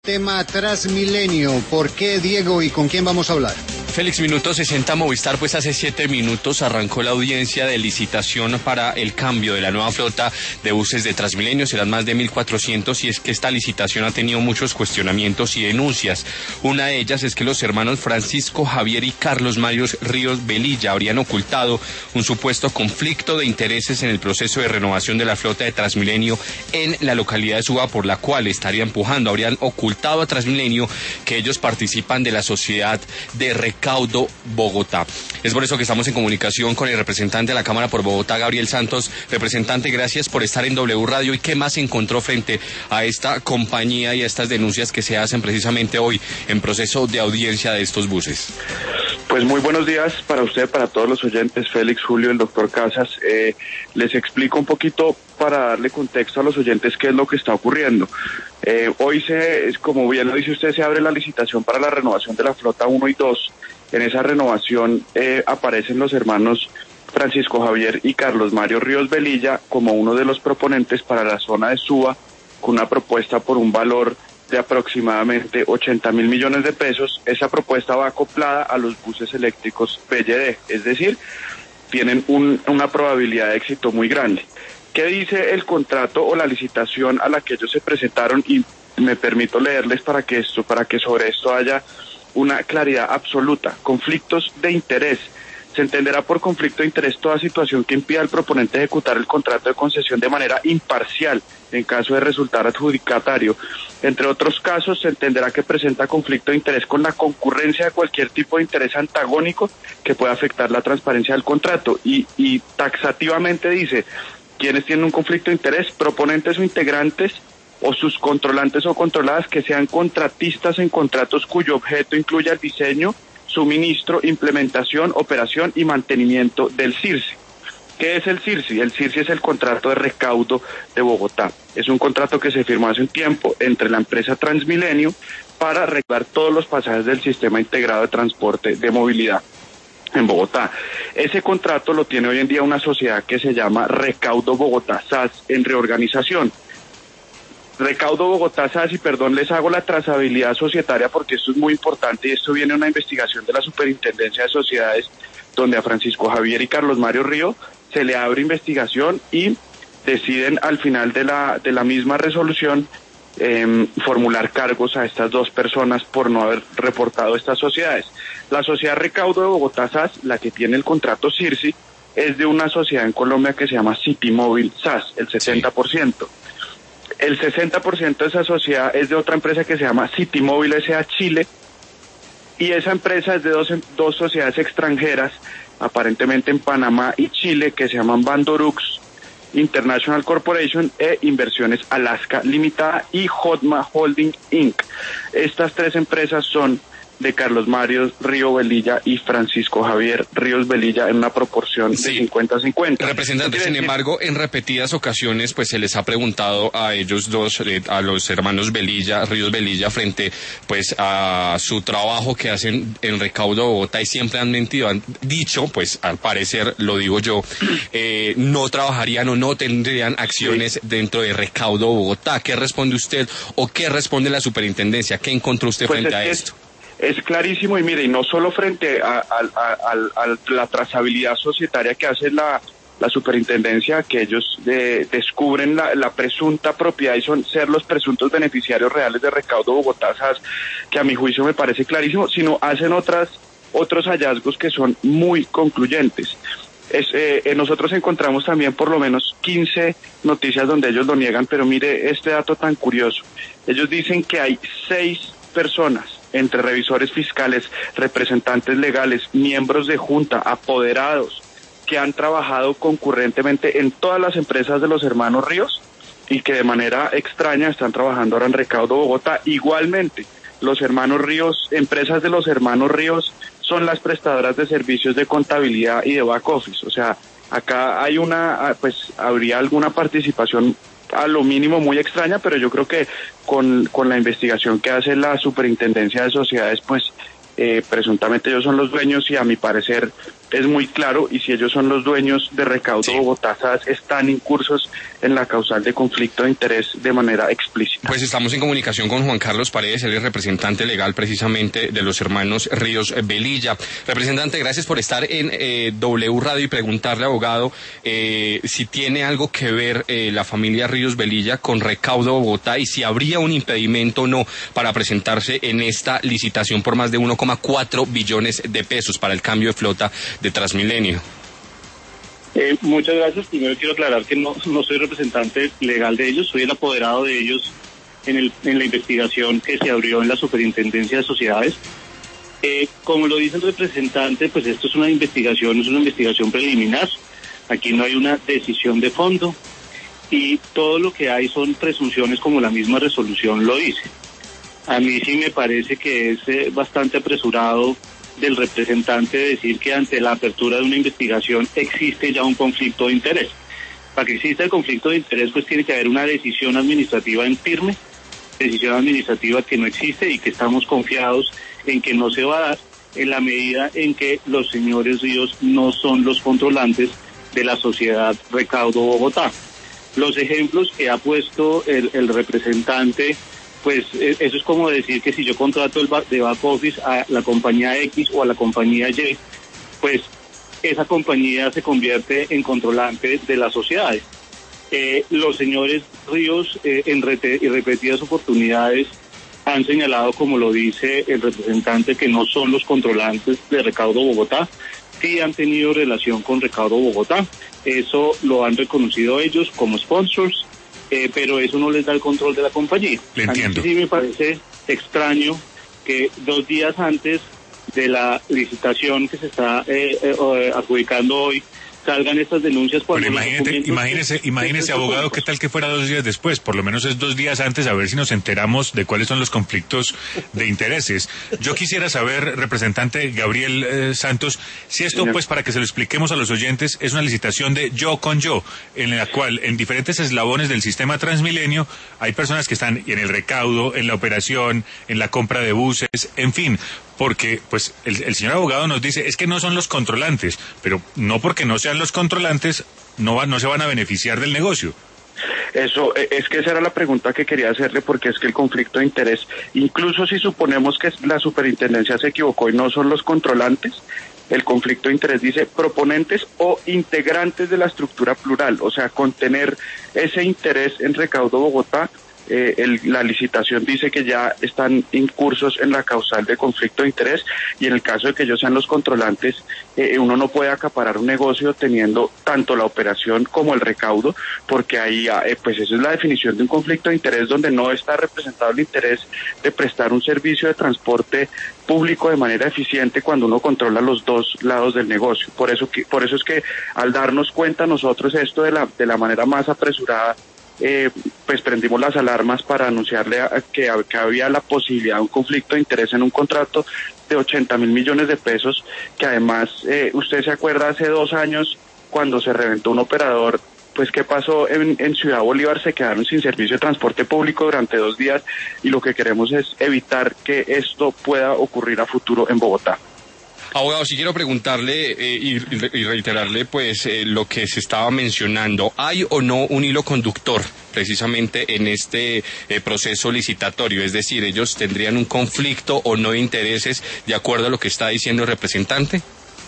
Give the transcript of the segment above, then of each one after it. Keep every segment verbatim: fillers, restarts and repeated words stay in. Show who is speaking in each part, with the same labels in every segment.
Speaker 1: Tema Transmilenio. ¿Por qué, Diego, y con quién vamos a hablar?
Speaker 2: Félix, minuto sesenta, Movistar, pues hace siete minutos arrancó la audiencia de licitación para el cambio de la nueva flota de buses de Transmilenio. Serán más de mil cuatrocientos y es que esta licitación ha tenido muchos cuestionamientos y denuncias. Una de ellas es que los hermanos Francisco Javier y Carlos Mario Ríos Velilla habrían ocultado un supuesto conflicto de intereses en el proceso de renovación de la flota de Transmilenio en la localidad de Suba, por la cual estaría empujando. Habrían ocultado a Transmilenio que ellos participan de la sociedad de recaudo Bogotá. Es por eso que estamos en comunicación con el representante de la Cámara por Bogotá, Gabriel Santos. Representante, gracias por estar en W Radio. ¿Y qué más encontró frente a esta compañía y a estas denuncias que se hacen precisamente hoy en proceso de audiencia de estos buses?
Speaker 3: Pues muy buenos días para usted, para todos los oyentes, Félix, Julio, el doctor Casas. Eh, les explico un poquito para darle contexto a los oyentes qué es lo que está ocurriendo. Eh, hoy, se, como bien lo dice usted, se abre la licitación para la renovación de la flota uno y dos. En esa renovación eh, aparecen los hermanos Francisco Javier y Carlos Mario Ríos Velilla como uno de los proponentes para la zona de Suba, con una propuesta por un valor de aproximadamente ochenta mil millones de pesos. Esa propuesta va acoplada a los buses eléctricos P Y D, es decir, tienen un, una probabilidad de éxito muy grande. ¿Qué dice el contrato o la licitación a la que ellos se presentaron? Y me permito leerles para que esto, para que sobre esto haya una claridad absoluta. Conflictos de interés. Se entenderá por conflicto de interés toda situación que impida al proponente ejecutar el contrato de concesión de manera imparcial en caso de resultar adjudicatario. Entre otros casos, se entenderá que presenta conflicto de interés con la concurrencia de cualquier tipo de interés antagónico que pueda afectar la transparencia del contrato. Y, y taxativamente dice, quienes tienen un conflicto de interés, proponentes o integrantes o sus controlantes o controladas que sean contratistas en contratos cuyo objeto incluya el diseño, suministro, implementación, operación y mantenimiento del C I R S I. ¿Qué es el C I R S I? El C I R S I es el contrato de recaudo de Bogotá. Es un contrato que se firmó hace un tiempo entre la empresa Transmilenio para arreglar todos los pasajes del sistema integrado de transporte de movilidad en Bogotá. Ese contrato lo tiene hoy en día una sociedad que se llama Recaudo Bogotá S A S en reorganización. Recaudo Bogotá S A S, y perdón, les hago la trazabilidad societaria porque esto es muy importante y esto viene de una investigación de la Superintendencia de Sociedades donde a Francisco Javier y Carlos Mario Río se le abre investigación y deciden al final de la, de la misma resolución eh, formular cargos a estas dos personas por no haber reportado estas sociedades. La sociedad Recaudo de Bogotá S A S, la que tiene el contrato C I R S I, es de una sociedad en Colombia que se llama City Móvil S A S, el setenta por ciento. Sí. El sesenta por ciento de esa sociedad es de otra empresa que se llama City Móvil S A Chile, y esa empresa es de dos, dos sociedades extranjeras, aparentemente en Panamá y Chile, que se llaman Bandorux International Corporation e Inversiones Alaska Limitada y Hotma Holding Incorporated. Estas tres empresas son de Carlos Mario Río Velilla y Francisco Javier Ríos Velilla en una proporción sí. de cincuenta a cincuenta.
Speaker 2: Representante, sin embargo, en repetidas ocasiones pues se les ha preguntado a ellos dos, eh, a los hermanos Velilla, Ríos Velilla, frente pues a su trabajo que hacen en Recaudo Bogotá, y siempre han mentido, han dicho, pues al parecer, lo digo yo, eh, no trabajarían o no tendrían acciones sí. dentro de Recaudo Bogotá. ¿Qué responde usted o qué responde la superintendencia? ¿Qué encontró usted pues frente a esto?
Speaker 3: Es clarísimo, y mire, y no solo frente a, a, a, a, a la trazabilidad societaria que hace la, la superintendencia, que ellos de, descubren la, la presunta propiedad y son ser los presuntos beneficiarios reales de Recaudo Bogotá S A S, que a mi juicio me parece clarísimo, sino hacen otras otros hallazgos que son muy concluyentes. Es, eh, nosotros encontramos también por lo menos quince noticias donde ellos lo niegan, pero mire este dato tan curioso. Ellos dicen que hay seis personas, entre revisores fiscales, representantes legales, miembros de junta, apoderados, que han trabajado concurrentemente en todas las empresas de los hermanos Ríos y que de manera extraña están trabajando ahora en Recaudo Bogotá. Igualmente, los hermanos Ríos, empresas de los hermanos Ríos son las prestadoras de servicios de contabilidad y de back office. O sea, acá hay una, pues habría alguna participación a lo mínimo muy extraña, pero yo creo que con, con la investigación que hace la Superintendencia de Sociedades, pues eh, presuntamente ellos son los dueños y a mi parecer es muy claro, y si ellos son los dueños de Recaudo sí. Bogotá, están incursos en la causal de conflicto de interés de manera explícita.
Speaker 2: Pues estamos en comunicación con Juan Carlos Paredes, él es representante legal precisamente de los hermanos Ríos Velilla. Representante, gracias por estar en eh, W Radio y preguntarle, abogado, eh, si tiene algo que ver eh, la familia Ríos Velilla con Recaudo Bogotá y si habría un impedimento o no para presentarse en esta licitación por más de uno coma cuatro billones de pesos para el cambio de flota de Transmilenio.
Speaker 4: Eh, muchas gracias. Primero quiero aclarar que no, no soy representante legal de ellos, soy el apoderado de ellos en, el, en la investigación que se abrió en la Superintendencia de Sociedades. Eh, como lo dice el representante, pues esto es una investigación, es una investigación preliminar. Aquí no hay una decisión de fondo y todo lo que hay son presunciones como la misma resolución lo dice. A mí sí me parece que es eh, bastante apresurado del representante decir que ante la apertura de una investigación existe ya un conflicto de interés. Para que exista el conflicto de interés, pues tiene que haber una decisión administrativa en firme, decisión administrativa que no existe y que estamos confiados en que no se va a dar en la medida en que los señores Ríos no son los controlantes de la sociedad Recaudo Bogotá. Los ejemplos que ha puesto el, el representante, pues eso es como decir que si yo contrato el back, de back office a la compañía X o a la compañía Y, pues esa compañía se convierte en controlante de las sociedades. Eh, los señores Ríos eh, en rete, y repetidas oportunidades han señalado, como lo dice el representante, que no son los controlantes de Recaudo Bogotá, sí han tenido relación con Recaudo Bogotá, eso lo han reconocido ellos como sponsors, Eh, pero eso no les da el control de la compañía.
Speaker 5: Le entiendo.
Speaker 4: A mí sí me parece extraño que dos días antes de la licitación que se está eh, eh, adjudicando hoy salgan estas denuncias.
Speaker 5: Bueno, imagínate, imagínese, imagínese, abogado, qué tal que fuera dos días después, por lo menos es dos días antes, a ver si nos enteramos de cuáles son los conflictos de intereses. Yo quisiera saber, representante Gabriel eh, Santos, si esto, pues, para que se lo expliquemos a los oyentes, es una licitación de yo con yo, en la cual en diferentes eslabones del sistema Transmilenio hay personas que están en el recaudo, en la operación, en la compra de buses, en fin. Porque, pues, el, el señor abogado nos dice, es que no son los controlantes, pero no porque no sean los controlantes, no, va, no se van a beneficiar del negocio.
Speaker 3: Eso, es que esa era la pregunta que quería hacerle, porque es que el conflicto de interés, incluso si suponemos que la superintendencia se equivocó y no son los controlantes, el conflicto de interés dice proponentes o integrantes de la estructura plural, o sea, contener ese interés en Recaudo Bogotá. Eh, el, la licitación dice que ya están incursos en la causal de conflicto de interés, y en el caso de que ellos sean los controlantes, eh, uno no puede acaparar un negocio teniendo tanto la operación como el recaudo, porque ahí eh, pues esa es la definición de un conflicto de interés, donde no está representado el interés de prestar un servicio de transporte público de manera eficiente cuando uno controla los dos lados del negocio. Por eso que, por eso es que al darnos cuenta nosotros esto de la de la manera más apresurada, Eh, pues prendimos las alarmas para anunciarle a, que, a, que había la posibilidad de un conflicto de interés en un contrato de ochenta mil millones de pesos, que además, eh, usted se acuerda hace dos años cuando se reventó un operador, pues qué pasó en, en Ciudad Bolívar, se quedaron sin servicio de transporte público durante dos días, y lo que queremos es evitar que esto pueda ocurrir a futuro en Bogotá.
Speaker 2: Abogado, si quiero preguntarle eh, y, y reiterarle pues eh, lo que se estaba mencionando, ¿hay o no un hilo conductor precisamente en este eh, proceso licitatorio? Es decir, ¿ellos tendrían un conflicto o no de intereses de acuerdo a lo que está diciendo el representante?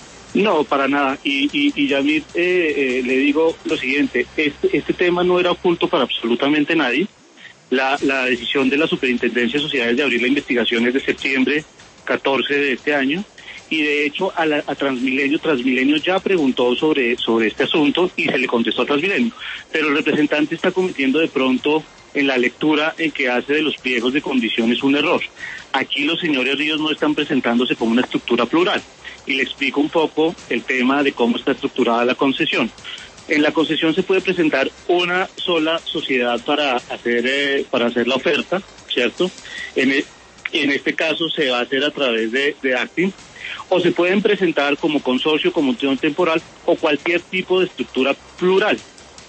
Speaker 4: No, para nada. Y, y, y Yamir, eh, eh, le digo lo siguiente, este, este tema no era oculto para absolutamente nadie. La, la decisión de la Superintendencia de Sociedades de abrir la investigación es de septiembre catorce de este año. Y de hecho a, la, a Transmilenio, Transmilenio ya preguntó sobre, sobre este asunto y se le contestó a Transmilenio. Pero el representante está cometiendo de pronto en la lectura en que hace de los pliegos de condiciones un error. Aquí los señores Ríos no están presentándose como una estructura plural. Y le explico un poco el tema de cómo está estructurada la concesión. En la concesión se puede presentar una sola sociedad para hacer, eh, para hacer la oferta, ¿cierto? En, el, en este caso se va a hacer a través de, de Actin. O se pueden presentar como consorcio, como unión temporal o cualquier tipo de estructura plural.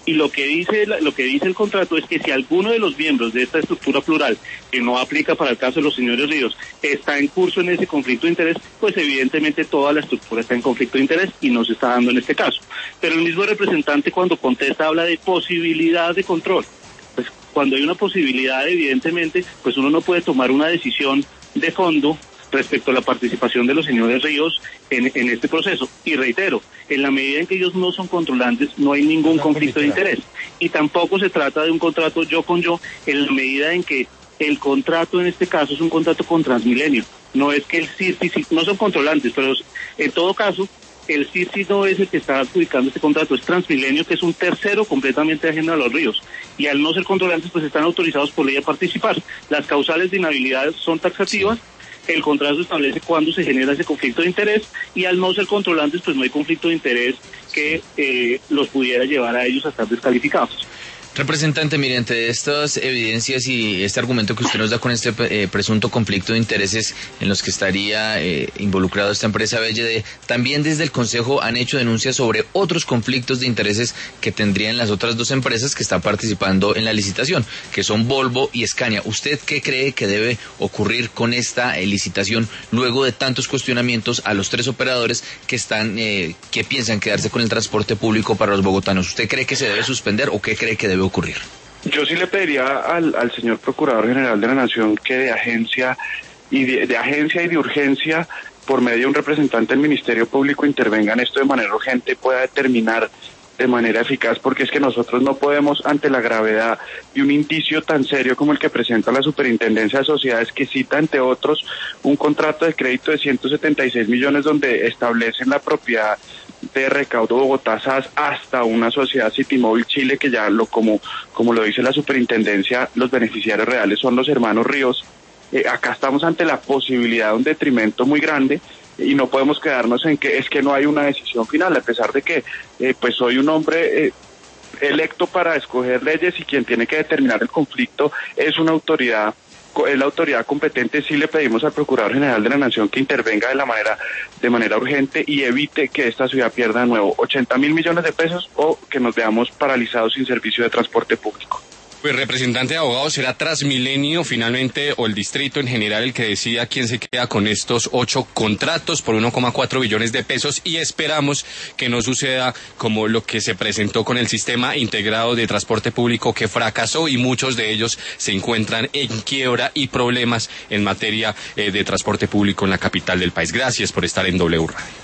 Speaker 4: Y lo que dice lo que dice el contrato es que si alguno de los miembros de esta estructura plural, que no aplica para el caso de los señores Ríos, está en curso en ese conflicto de interés, pues evidentemente toda la estructura está en conflicto de interés y no se está dando en este caso. Pero el mismo representante cuando contesta habla de posibilidad de control. Pues cuando hay una posibilidad, evidentemente, pues uno no puede tomar una decisión de fondo respecto a la participación de los señores Ríos en, en este proceso. Y reitero, en la medida en que ellos no son controlantes, no hay ningún conflicto de interés. Y tampoco se trata de un contrato yo con yo, en la medida en que el contrato en este caso es un contrato con Transmilenio. No es que el C I R C I, no son controlantes, pero en todo caso, el C I R C I no es el que está adjudicando este contrato, es Transmilenio, que es un tercero completamente ajeno a los Ríos. Y al no ser controlantes, pues están autorizados por ley a participar. Las causales de inhabilidad son taxativas. El contrato establece cuándo se genera ese conflicto de interés y al no ser controlantes pues no hay conflicto de interés que eh, los pudiera llevar a ellos a estar descalificados.
Speaker 6: Representante, mire, entre estas evidencias y este argumento que usted nos da con este eh, presunto conflicto de intereses en los que estaría eh, involucrado esta empresa B L D, también desde el Consejo han hecho denuncias sobre otros conflictos de intereses que tendrían las otras dos empresas que están participando en la licitación, que son Volvo y Scania. ¿Usted qué cree que debe ocurrir con esta eh, licitación luego de tantos cuestionamientos a los tres operadores que están, eh, que piensan quedarse con el transporte público para los bogotanos? ¿Usted cree que se debe suspender o qué cree que debe ocurrir?
Speaker 3: Yo sí le pediría al, al señor Procurador General de la Nación que de agencia y de, de agencia y de urgencia, por medio de un representante del Ministerio Público, intervenga en esto de manera urgente y pueda determinar de manera eficaz, porque es que nosotros no podemos, ante la gravedad y un indicio tan serio como el que presenta la Superintendencia de Sociedades, que cita, entre otros, un contrato de crédito de ciento setenta y seis millones donde establecen la propiedad de Recaudo Bogotá S A S hasta una sociedad Citimóvil Chile, que ya lo como como lo dice la Superintendencia, los beneficiarios reales son los hermanos Ríos. Eh, acá estamos ante la posibilidad de un detrimento muy grande y no podemos quedarnos en que es que no hay una decisión final, a pesar de que eh, pues soy un hombre eh, electo para escoger leyes y quien tiene que determinar el conflicto es una autoridad, es la autoridad competente. Sí le pedimos al Procurador General de la Nación que intervenga de la manera de manera urgente y evite que esta ciudad pierda de nuevo ochenta mil millones de pesos o que nos veamos paralizados sin servicio de transporte público.
Speaker 2: Pues representante de abogados, ¿será Transmilenio finalmente o el distrito en general el que decida quién se queda con estos ocho contratos por uno coma cuatro billones de pesos? Y esperamos que no suceda como lo que se presentó con el sistema integrado de transporte público, que fracasó y muchos de ellos se encuentran en quiebra y problemas en materia eh, de transporte público en la capital del país. Gracias por estar en W Radio.